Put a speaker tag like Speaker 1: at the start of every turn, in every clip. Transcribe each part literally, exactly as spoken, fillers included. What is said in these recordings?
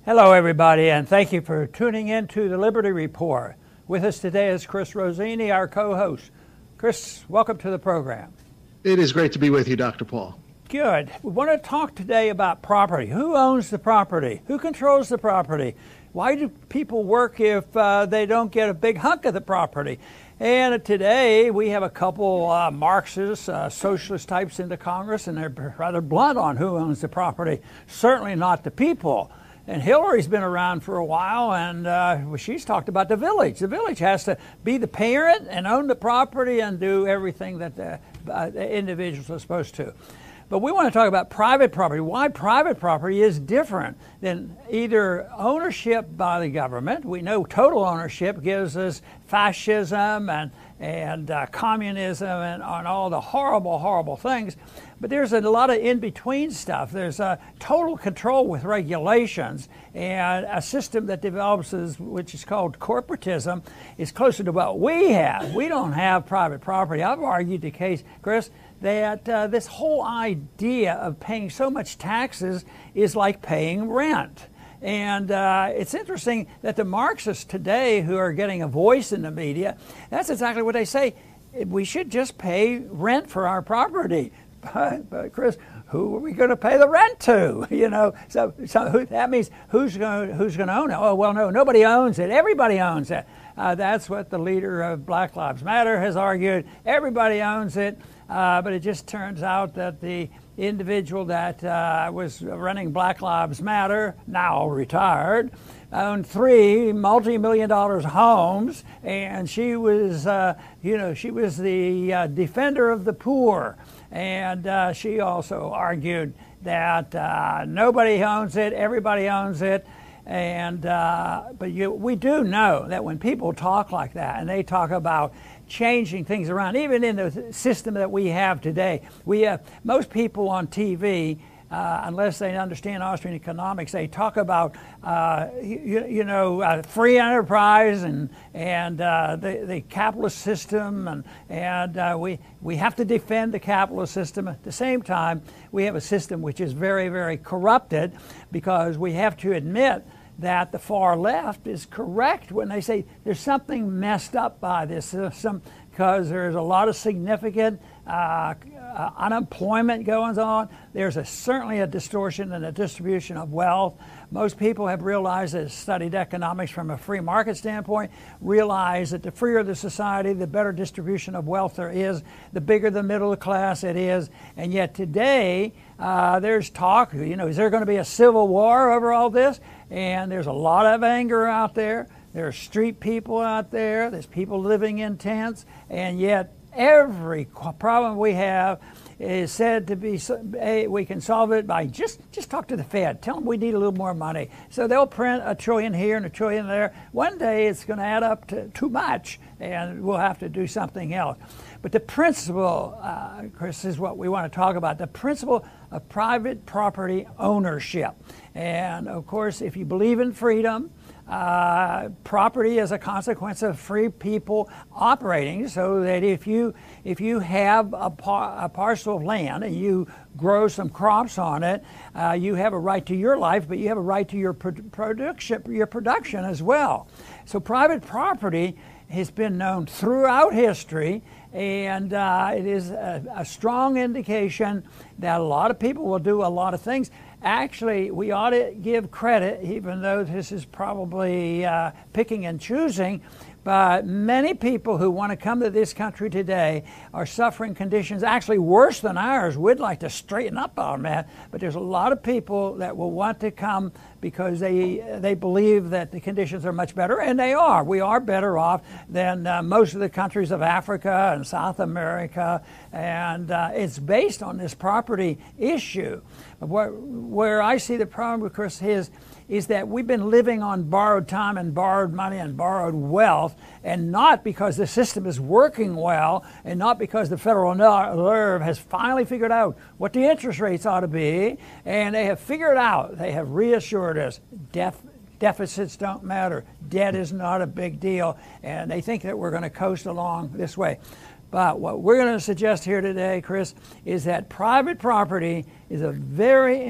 Speaker 1: Hello, everybody, and thank you for tuning in to the Liberty Report. With us today is Chris Rossini, our co-host. Chris, welcome to the program.
Speaker 2: It is great to be with you, Doctor Paul.
Speaker 1: Good. We want to talk today about property. Who owns the property? Who controls the property? Why do people work if uh, they don't get a big hunk of the property? And today we have a couple uh, Marxist, uh, socialist types into Congress, and they're rather blunt on who owns the property. Certainly not the people. And Hillary's been around for a while, and uh, she's talked about the village. The village has to be the parent and own the property and do everything that the, uh, the individuals are supposed to. But we want to talk about private property. Why private property is different than either ownership by the government. We know total ownership gives us fascism and, and uh, communism and, and all the horrible, horrible things. But there's a lot of in-between stuff. There's a total control with regulations, and a system that develops, is, which is called corporatism, is closer to what we have. We don't have private property. I've argued the case, Chris, that uh, this whole idea of paying so much taxes is like paying rent. And uh, it's interesting that the Marxists today, who are getting a voice in the media, that's exactly what they say. We should just pay rent for our property. But, but Chris, who are we going to pay the rent to? You know, so, so who, that means who's going who's going to own it? Oh, well, no, nobody owns it. Everybody owns it. Uh, that's what the leader of Black Lives Matter has argued. Everybody owns it. Uh, but it just turns out that the individual that uh, was running Black Lives Matter, now retired, owned three multi-million dollars homes, and she was, uh, you know, she was the uh, defender of the poor. And uh, she also argued that uh, nobody owns it, everybody owns it. And uh, but you, we do know that when people talk like that, and they talk about changing things around, even in the system that we have today, we have most people on T V, uh, unless they understand Austrian economics, they talk about uh, you, you know uh, free enterprise and and uh, the the capitalist system, and and uh, we we have to defend the capitalist system. At the same time, we have a system which is very, very corrupted, because we have to admit that the far left is correct when they say there's something messed up by this system, because there's a lot of significant uh, uh, unemployment going on. There's a, certainly a distortion in the distribution of wealth. Most people have realized, that studied economics from a free market standpoint, realize that the freer the society, the better distribution of wealth there is, the bigger the middle class it is. And yet today, uh, there's talk, you know, is there going to be a civil war over all this? And there's a lot of anger out there. There are street people out there. There's people living in tents. And yet every problem we have is said to be, hey, we can solve it by just, just talk to the Fed. Tell them we need a little more money. So they'll print a trillion here and a trillion there. One day it's going to add up to too much, and we'll have to do something else. But the principle, uh, Chris, is what we want to talk about, the principle of private property ownership. And of course, if you believe in freedom, Uh, property is a consequence of free people operating, so that if you if you have a, par a parcel of land and you grow some crops on it, uh, you have a right to your life, but you have a right to your pro production your production as well. So private property has been known throughout history, and uh, it is a, a strong indication that a lot of people will do a lot of things. Actually, we ought to give credit, even though this is probably uh, picking and choosing, but many people who want to come to this country today are suffering conditions actually worse than ours. We'd like to straighten up on that, but there's a lot of people that will want to come because they they believe that the conditions are much better, and they are. We are better off than uh, most of the countries of Africa and South America, and uh, it's based on this property issue. Where, where I see the problem, of course, is is that we've been living on borrowed time and borrowed money and borrowed wealth, and not because the system is working well, and not because the Federal Reserve has finally figured out what the interest rates ought to be, and they have figured out, they have reassured us, def deficits don't matter, debt is not a big deal, and they think that we're going to coast along this way. But what we're going to suggest here today, Chris, is that private property is a very important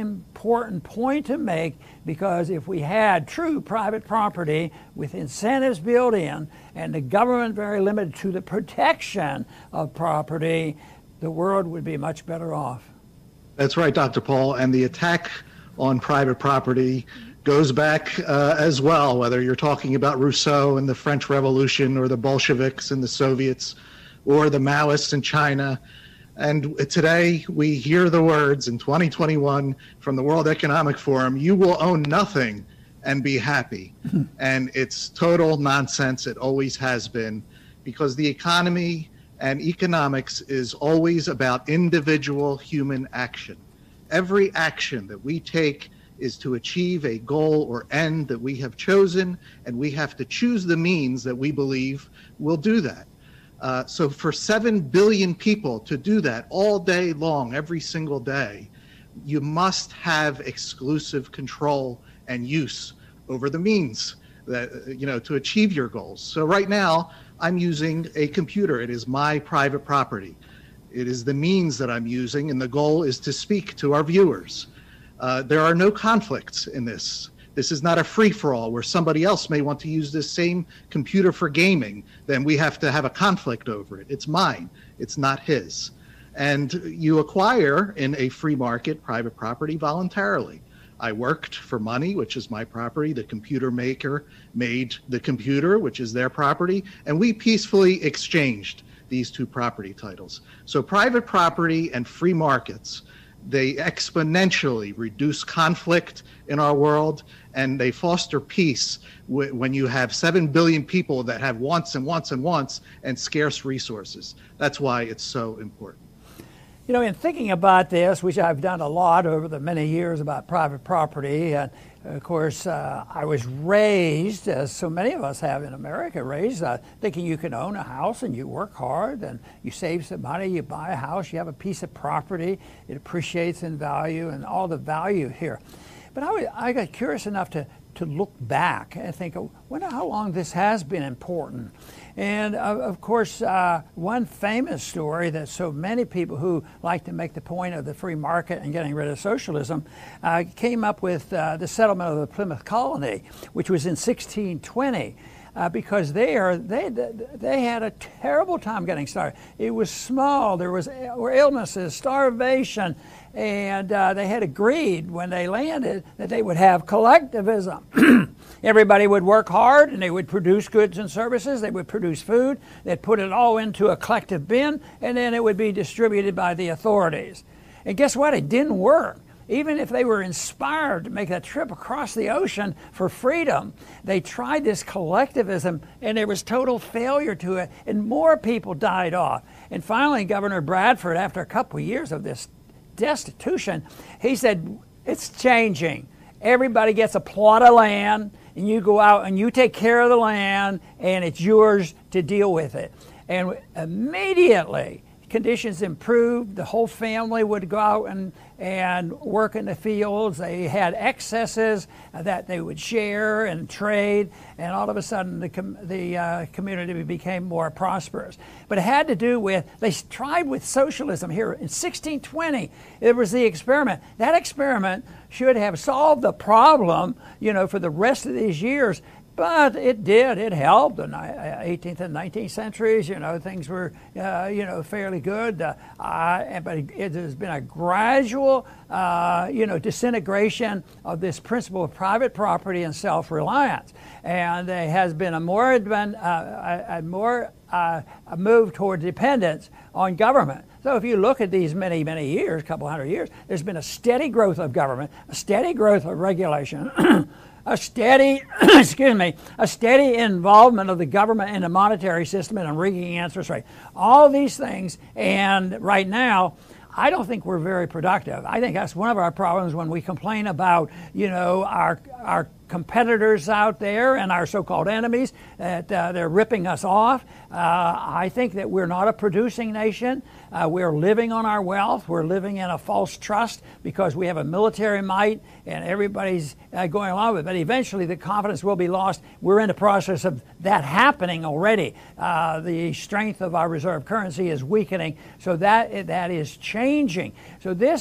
Speaker 1: important point to make, because if we had true private property with incentives built in and the government very limited to the protection of property, the world would be much better off.
Speaker 2: That's right, Doctor Paul. And the attack on private property goes back uh, as well, whether you're talking about Rousseau and the French Revolution, or the Bolsheviks and the Soviets, or the Maoists in China. And today we hear the words in twenty twenty-one from the World Economic Forum, you will own nothing and be happy. And it's total nonsense. It always has been, because the economy and economics is always about individual human action. Every action that we take is to achieve a goal or end that we have chosen, and we have to choose the means that we believe will do that. Uh, so for seven billion people to do that all day long, every single day, you must have exclusive control and use over the means that, you know, to achieve your goals. So right now, I'm using a computer. It is my private property. It is the means that I'm using, and the goal is to speak to our viewers. Uh, there are no conflicts in this. This is not a free-for-all where somebody else may want to use this same computer for gaming. Then we have to have a conflict over it. It's mine. It's not his. And you acquire in a free market private property voluntarily. I worked for money, which is my property. The computer maker made the computer, which is their property, and we peacefully exchanged these two property titles. So private property and free markets, they exponentially reduce conflict in our world, and they foster peace w- when you have seven billion people that have wants and wants and wants and scarce resources. That's why it's so important.
Speaker 1: You know, in thinking about this, which I've done a lot over the many years about private property, and of course, uh, I was raised, as so many of us have in America, raised uh, thinking you can own a house and you work hard and you save some money, you buy a house, you have a piece of property, it appreciates in value, and all the value here. But I, was, I got curious enough to, to look back and think, I wonder how long this has been important. And uh, of course, uh, one famous story that so many people who like to make the point of the free market and getting rid of socialism uh, came up with uh, the settlement of the Plymouth Colony, which was in sixteen twenty. Uh, because there, they they had a terrible time getting started. It was small. There was were illnesses, starvation, and uh, they had agreed when they landed that they would have collectivism. Everybody would work hard, and they would produce goods and services. They would produce food. They'd put it all into a collective bin, and then it would be distributed by the authorities. And guess what? It didn't work. Even if they were inspired to make that trip across the ocean for freedom, they tried this collectivism, and there was total failure to it, and more people died off. And finally, Governor Bradford, after a couple of years of this destitution, he said, it's changing. Everybody gets a plot of land, and you go out and you take care of the land, and it's yours to deal with it. And immediately, conditions improved. The whole family would go out and, and work in the fields. They had excesses that they would share and trade, and all of a sudden the, com- the uh, community became more prosperous. But it had to do with, they tried with socialism here in sixteen twenty. It was the experiment. That experiment should have solved the problem, you know, for the rest of these years. But it did. It helped. In the eighteenth and nineteenth centuries, you know, things were, uh, you know, fairly good. Uh, uh, but it, it has been a gradual, uh, you know, disintegration of this principle of private property and self-reliance. And there has been a more, advan- uh, a, a more uh, a move toward dependence on government. So if you look at these many, many years, a couple hundred years, there's been a steady growth of government, a steady growth of regulation, a steady, excuse me, a steady involvement of the government in the monetary system and a rigging interest rate. All these things, and right now, I don't think we're very productive. I think that's one of our problems when we complain about, you know, our our competitors out there and our so-called enemies, that uh, they're ripping us off. Uh, I think that we're not a producing nation. Uh, we're living on our wealth. We're living in a false trust because we have a military might and everybody's uh, going along with it. But eventually the confidence will be lost. We're in the process of that happening already. Uh, the strength of our reserve currency is weakening. So that that is changing. So this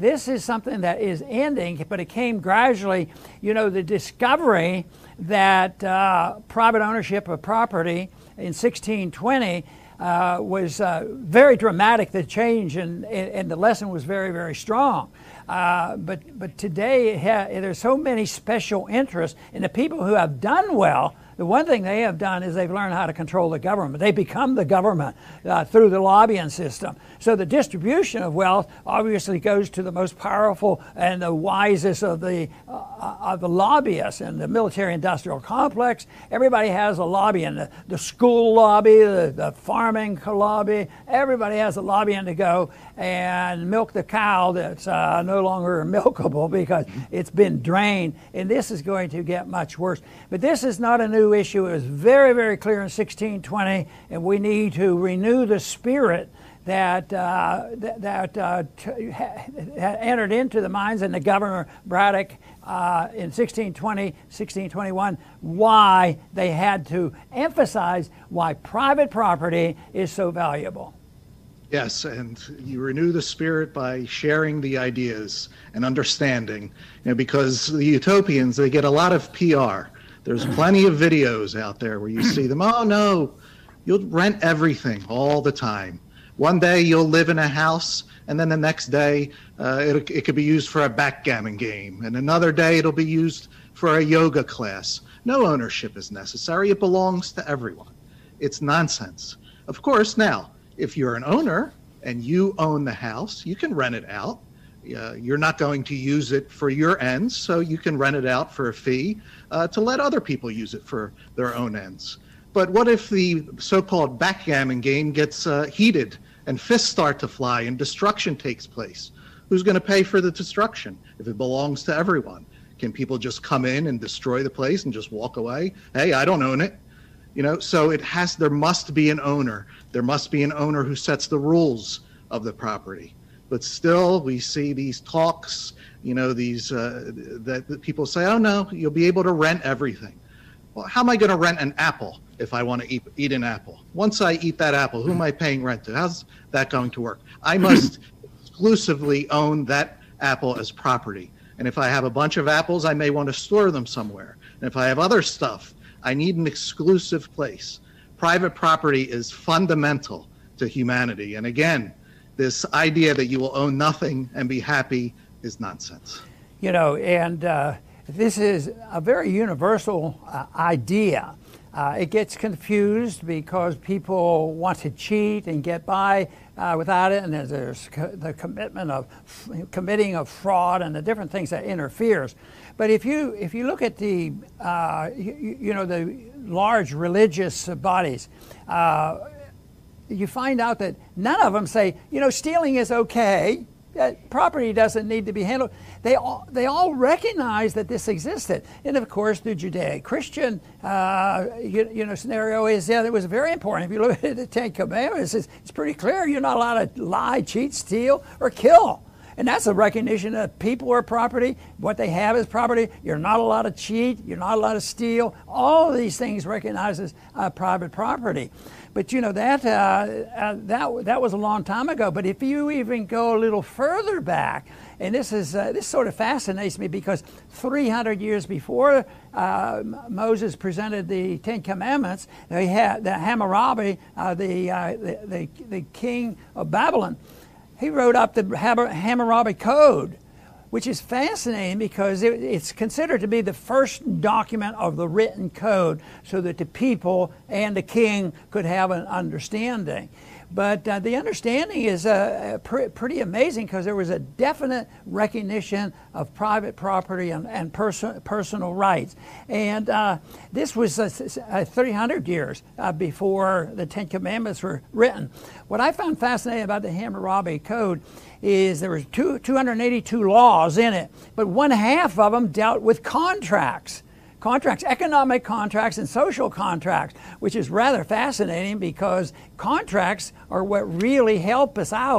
Speaker 1: this is something that is ending, but it came gradually. You know, the discovery that uh, private ownership of property in sixteen twenty uh, was uh, very dramatic, the change, and, and the lesson was very, very strong. Uh, but, but today ha- there's so many special interests, and the people who have done well, the one thing they have done is they've learned how to control the government. They become the government uh, through the lobbying system. So the distribution of wealth obviously goes to the most powerful and the wisest of the uh, of the lobbyists in the military-industrial complex. Everybody has a lobby, in the, the school lobby, the, the farming lobby. Everybody has a lobbying to go and milk the cow that's uh, no longer milkable because it's been drained. And this is going to get much worse. But this is not a new issue. It was very, very clear in sixteen twenty, and we need to renew the spirit that uh, that, that uh, t- ha- entered into the minds of the Governor Braddock uh, in sixteen twenty, sixteen twenty-one, why they had to emphasize why private property is so valuable.
Speaker 2: Yes, and you renew the spirit by sharing the ideas and understanding, you know, because the utopians, they get a lot of P R. There's plenty of videos out there where you see them, oh no, you'll rent everything all the time. One day you'll live in a house, and then the next day uh, it, it could be used for a backgammon game, and another day it'll be used for a yoga class. No ownership is necessary. It belongs to everyone. It's nonsense. Of course, now, if you're an owner and you own the house, you can rent it out. Uh, you're not going to use it for your ends, so you can rent it out for a fee uh, to let other people use it for their own ends. But what if the so-called backgammon game gets uh, heated and fists start to fly and destruction takes place? Who's going to pay for the destruction if it belongs to everyone? Can people just come in and destroy the place and just walk away? Hey, I don't own it. You know, so it has, there must be an owner. There must be an owner who sets the rules of the property. But still, we see these talks, you know, these, uh, that, that people say, oh no, you'll be able to rent everything. Well, how am I going to rent an apple if I want to eat, eat an apple? Once I eat that apple, who am I paying rent to? How's that going to work? I must exclusively own that apple as property. And if I have a bunch of apples, I may want to store them somewhere. And if I have other stuff, I need an exclusive place. Private property is fundamental to humanity. And again, this idea that you will own nothing and be happy is nonsense.
Speaker 1: You know, and uh, this is a very universal uh, idea. Uh, it gets confused because people want to cheat and get by uh, without it, and there's, there's co- the commitment of f- committing of fraud and the different things that interferes. But if you if you look at the uh, you, you know the large religious bodies, uh, you find out that none of them say, you know, stealing is okay. That property doesn't need to be handled. They all they all recognize that this existed, and of course, the Judeo-Christian uh, you, you know scenario is yeah, it was very important. If you look at the Ten Commandments, it's, it's pretty clear you're not allowed to lie, cheat, steal, or kill. And that's a recognition that people are property. What they have is property. You're not allowed to cheat. You're not allowed to steal. All of these things recognizes uh, private property. But you know that uh, uh, that that was a long time ago. But if you even go a little further back, and this is uh, this sort of fascinates me because three hundred years before uh, Moses presented the Ten Commandments, they had the Hammurabi, uh, the, uh, the the the king of Babylon. He wrote up the Hammurabi Code, which is fascinating because it, it's considered to be the first document of the written code so that the people and the king could have an understanding. But uh, the understanding is uh, pr- pretty amazing because there was a definite recognition of private property and, and pers- personal rights. And uh, this was uh, three hundred years uh, before the Ten Commandments were written. What I found fascinating about the Hammurabi Code is there were two, two hundred eighty-two laws in it, but one half of them dealt with contracts. Contracts, economic contracts and social contracts, which is rather fascinating because contracts are what really help us out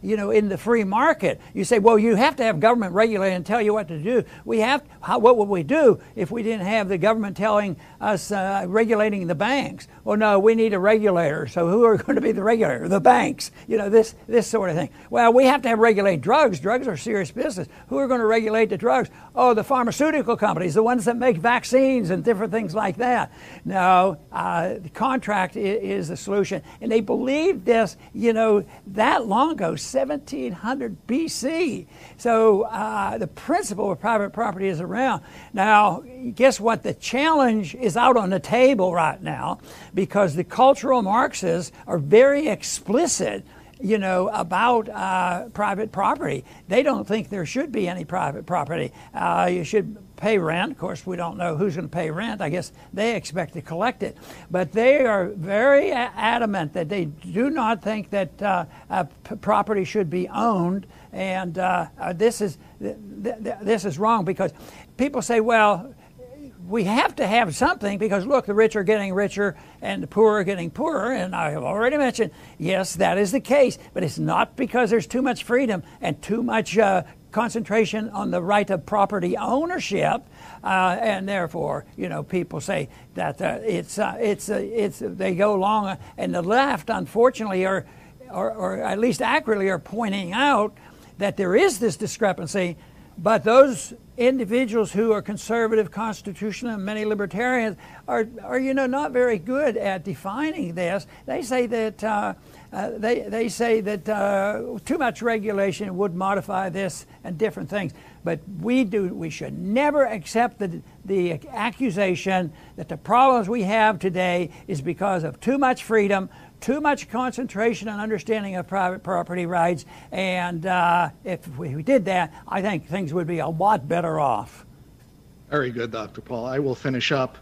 Speaker 1: you know, in the free market. You say, well, you have to have government regulate and tell you what to do. We have, how, what would we do if we didn't have the government telling us, uh, regulating the banks? Well, no, we need a regulator. So who are going to be the regulator? The banks. You know, this this sort of thing. Well, we have to have regulate drugs. Drugs are serious business. Who are going to regulate the drugs? Oh, the pharmaceutical companies, the ones that make vaccines and different things like that. No, uh, the contract is, is the solution. And they believed this, you know, that long ago, seventeen hundred B C. So uh, the principle of private property is around. Now, guess what? The challenge is out on the table right now because the cultural Marxists are very explicit, you know, about uh, private property. They don't think there should be any private property. Uh, you should pay rent. Of course, we don't know who's going to pay rent. I guess they expect to collect it. But they are very adamant that they do not think that uh, uh, p- property should be owned. And uh, uh, this is th- th- this is wrong because people say, well, we have to have something because, look, the rich are getting richer and the poor are getting poorer. And I have already mentioned, yes, that is the case. But it's not because there's too much freedom and too much uh, concentration on the right of property ownership. Uh, and therefore, you know, people say that uh, it's, uh, it's, uh, it's, they go along. Uh, and the left, unfortunately, are, or, or at least accurately, are pointing out that there is this discrepancy. But those individuals who are conservative, constitutional, and many libertarians are, are, you know, not very good at defining this. They say that uh, uh, they they say that uh, too much regulation would modify this and different things. But we do we should never accept the the accusation that the problems we have today is because of too much freedom, too much concentration and understanding of private property rights, and uh, if we did that, I think things would be a lot better off.
Speaker 2: Very good, Doctor Paul. I will finish up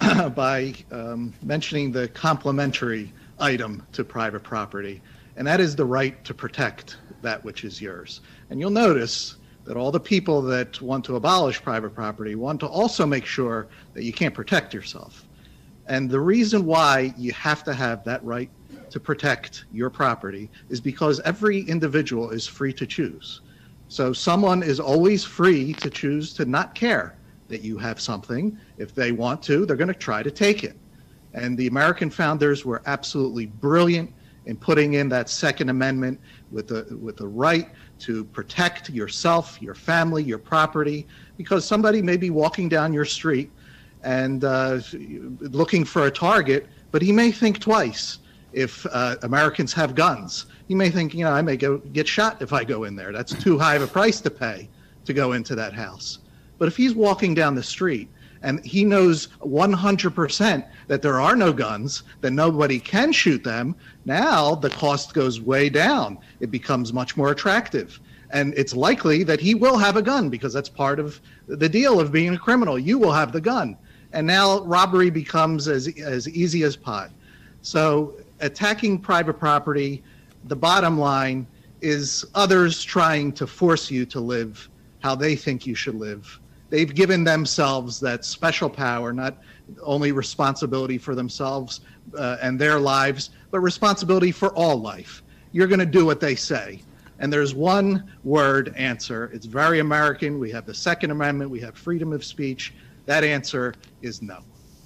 Speaker 2: by um, mentioning the complementary item to private property, and that is the right to protect that which is yours. And you'll notice that all the people that want to abolish private property want to also make sure that you can't protect yourself. And the reason why you have to have that right to protect your property is because every individual is free to choose. So someone is always free to choose to not care that you have something. If they want to, they're going to try to take it. And the American founders were absolutely brilliant in putting in that Second Amendment with the with the right to protect yourself, your family, your property, because somebody may be walking down your street and uh, looking for a target, but he may think twice. If uh, Americans have guns, he may think, you know, I may go get shot if I go in there. That's too high of a price to pay to go into that house. But if he's walking down the street and he knows one hundred percent that there are no guns, that nobody can shoot them, now the cost goes way down. It becomes much more attractive. And it's likely that he will have a gun because that's part of the deal of being a criminal. You will have the gun. And now robbery becomes as, as easy as pie. So attacking private property, the bottom line is others trying to force you to live how they think you should live. They've given themselves that special power, not only responsibility for themselves uh, and their lives, but responsibility for all life. You're going to do what they say. And there's one word answer. It's very American. We have the Second Amendment. We have freedom of speech. That answer is no.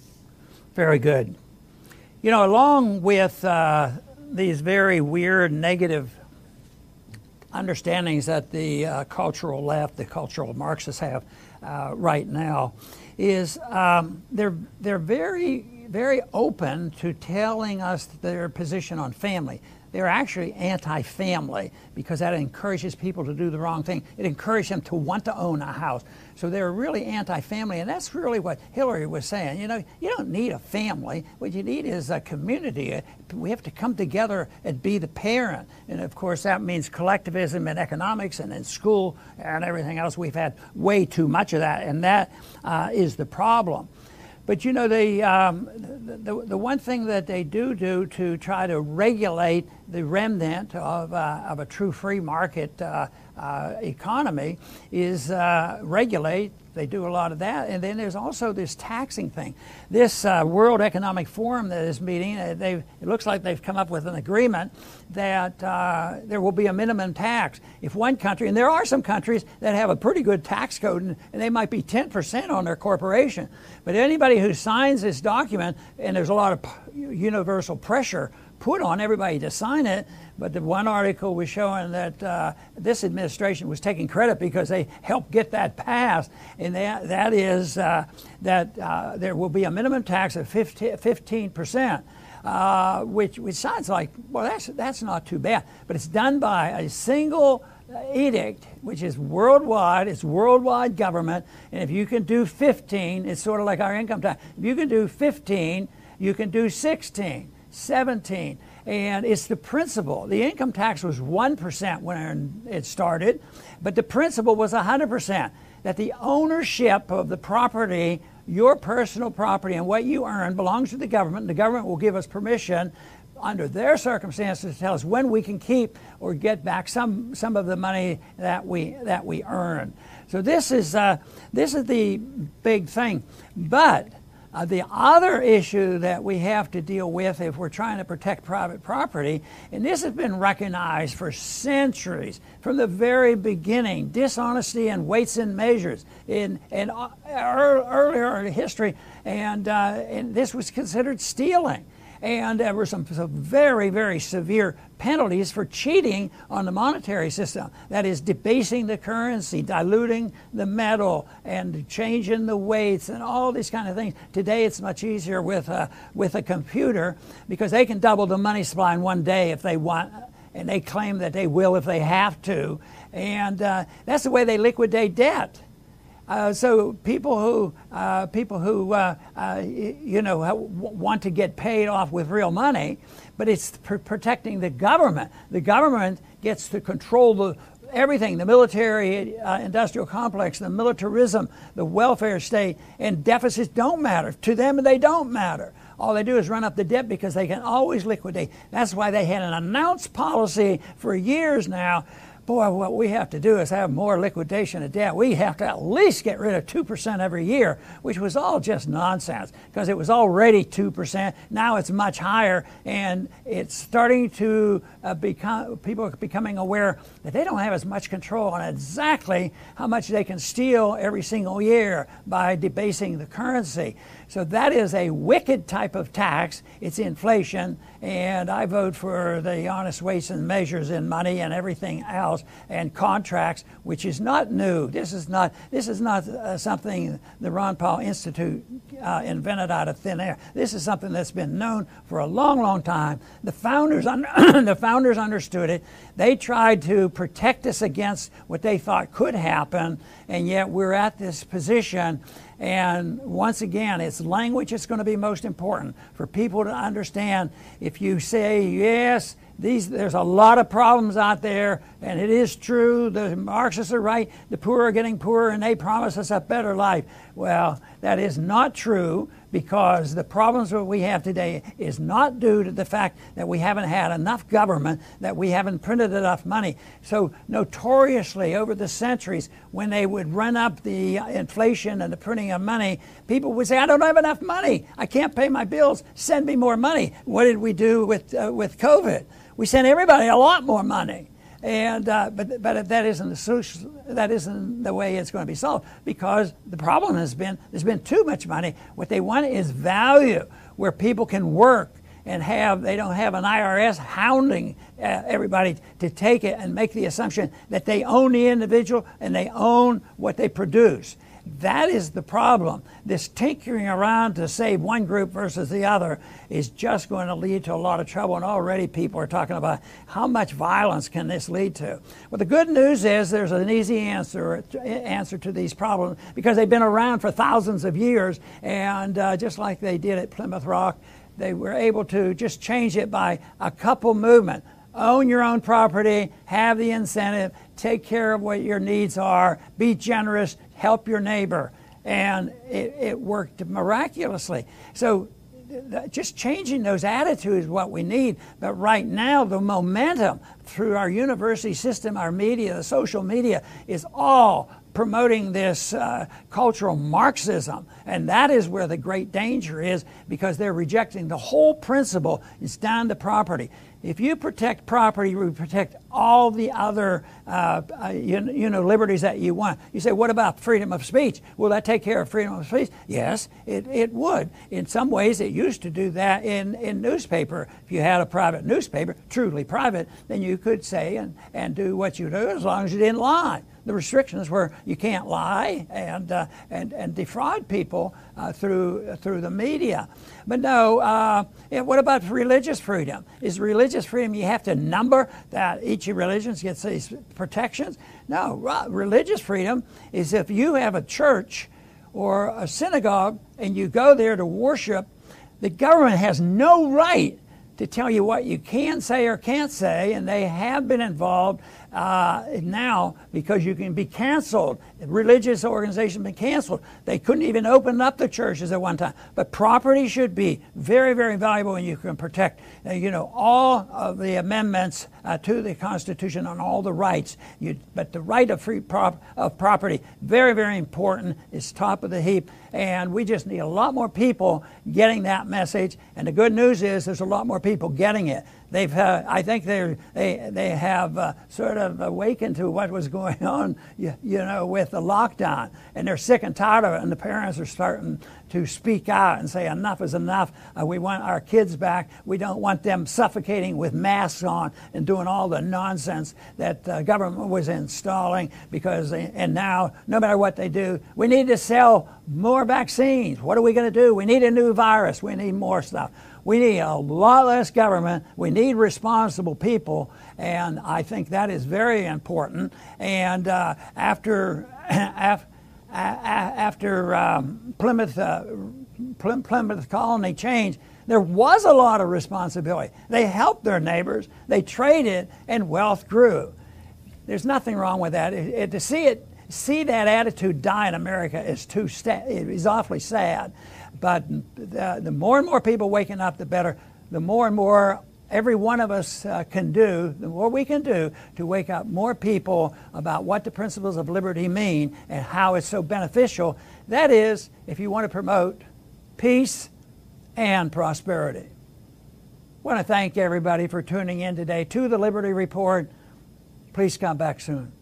Speaker 1: Very good. You know, along with uh, these very weird, negative understandings that the uh, cultural left, the cultural Marxists have uh, right now, is um, they're they're very very open to telling us their position on family. They're actually anti-family because that encourages people to do the wrong thing. It encourages them to want to own a house. So they're really anti-family, and that's really what Hillary was saying. You know, you don't need a family. What you need is a community. We have to come together and be the parent. And of course, that means collectivism in economics and in school and everything else. We've had way too much of that, and that uh, is the problem. But you know, they, um, the, the, the one thing that they do do to try to regulate the remnant of, uh, of a true free market uh, uh, economy is uh, regulate. They do a lot of that. And then there's also this taxing thing. This uh, World Economic Forum that is meeting, uh, they've, it looks like they've come up with an agreement that uh, there will be a minimum tax. If one country, and there are some countries that have a pretty good tax code, and, and they might be ten percent on their corporation. But anybody who signs this document, and there's a lot of p- universal pressure put on everybody to sign it, but the one article was showing that uh, this administration was taking credit because they helped get that passed, and that, that is uh, that uh, there will be a minimum tax of fifteen percent, uh, which, which sounds like, well, that's, that's not too bad, but it's done by a single edict, which is worldwide. It's worldwide government, and if you can do fifteen, it's sort of like our income tax. If you can do fifteen, you can do sixteen. seventeen, and it's the principle. The income tax was one percent when it started, but the principle was one hundred percent, that the ownership of the property, your personal property and what you earn, belongs to the government. The government will give us permission under their circumstances to tell us when we can keep or get back some some of the money that we that we earn. So this is uh, this is the big thing, but Uh, the other issue that we have to deal with if we're trying to protect private property, and this has been recognized for centuries from the very beginning, dishonesty and weights and measures in, in uh, earlier history, and, uh, and this was considered stealing. And there were some, some very, very severe penalties for cheating on the monetary system. That is, debasing the currency, diluting the metal, and changing the weights, and all these kind of things. Today, it's much easier with a, with a computer because they can double the money supply in one day if they want, and they claim that they will if they have to. And uh, that's the way they liquidate debt. Uh, so people who uh, people who uh, uh, you know want to get paid off with real money, but it's pr- protecting the government. The government gets to control the everything: the military uh, industrial complex, the militarism, the welfare state, and deficits don't matter to them. They don't matter. All they do is run up the debt because they can always liquidate. That's why they had an announced policy for years now. Boy, what we have to do is have more liquidation of debt. We have to at least get rid of two percent every year, which was all just nonsense because it was already two percent. Now it's much higher, and it's starting to uh, become, people are becoming aware that they don't have as much control on exactly how much they can steal every single year by debasing the currency. So that is a wicked type of tax. It's inflation, and I vote for the honest weights and measures in money and everything else, and contracts, which is not new. This is not this is not uh, something the Ron Paul Institute uh, invented out of thin air. This is something that's been known for a long, long time. The founders, un- the founders understood it. They tried to protect us against what they thought could happen, and yet we're at this position. And once again, it's language that's going to be most important for people to understand. If you say, yes, these, there's a lot of problems out there, and it is true, the Marxists are right, the poor are getting poorer, and they promise us a better life. Well, that is not true, because the problems that we have today is not due to the fact that we haven't had enough government, that we haven't printed enough money. So notoriously over the centuries, when they would run up the inflation and the printing of money, people would say, I don't have enough money. I can't pay my bills. Send me more money. What did we do with uh, with COVID? We sent everybody a lot more money. And uh, but but that isn't the solution, that isn't the way it's going to be solved, because the problem has been there's been too much money. What they want is value, where people can work and have they don't have an I R S hounding uh, everybody to take it and make the assumption that they own the individual and they own what they produce. That is the problem. This tinkering around to save one group versus the other is just going to lead to a lot of trouble, and already people are talking about how much violence can this lead to. Well, the good news is there's an easy answer answer to these problems, because they've been around for thousands of years, and uh, just like they did at Plymouth Rock, they were able to just change it by a couple movement. Own your own property, have the incentive, take care of what your needs are, be generous, help your neighbor. And it, it worked miraculously. So just changing those attitudes is what we need. But right now, the momentum through our university system, our media, the social media, is all promoting this uh, cultural Marxism. And that is where the great danger is, because they're rejecting the whole principle. It's down to property. If you protect property, you protect all the other uh, uh, you, you know, liberties that you want. You say, what about freedom of speech? Will that take care of freedom of speech? Yes, it, it would. In some ways, it used to do that in, in newspaper. If you had a private newspaper, truly private, then you could say and, and do what you do as long as you didn't lie. The restrictions were you can't lie and uh, and and defraud people uh, through uh, through the media. But no, uh, yeah, what about religious freedom? Is religious freedom you have to number that each religion gets these protections? No, religious freedom is if you have a church or a synagogue and you go there to worship, the government has no right to tell you what you can say or can't say, and they have been involved uh, now because you can be canceled. Religious organizations have been canceled. They couldn't even open up the churches at one time. But property should be very, very valuable, and you can protect, uh, you know, all of the amendments uh, to the Constitution on all the rights. You, but the right of free prop, of property, very, very important. It's top of the heap, and we just need a lot more people getting that message. And the good news is there's a lot more people getting it. They've, uh, I think they they they have uh, sort of awakened to what was going on, you, you know, with the lockdown, and they're sick and tired of it. And the parents are starting to speak out and say, enough is enough. Uh, we want our kids back. We don't want them suffocating with masks on and doing all the nonsense that the uh, government was installing. Because they, and now, no matter what they do, we need to sell more vaccines. What are we going to do? We need a new virus. We need more stuff. We need a lot less government. We need responsible people, and I think that is very important. And uh, after after, after um, Plymouth uh, Plymouth Colony changed, there was a lot of responsibility. They helped their neighbors. They traded, and wealth grew. There's nothing wrong with that. It, it, to see it, see that attitude die in America is too sta- it is awfully sad. But the, the more and more people waking up, the better. The more and more every one of us uh, can do, the more we can do to wake up more people about what the principles of liberty mean and how it's so beneficial. That is, if you want to promote peace and prosperity. I want to thank everybody for tuning in today to the Liberty Report. Please come back soon.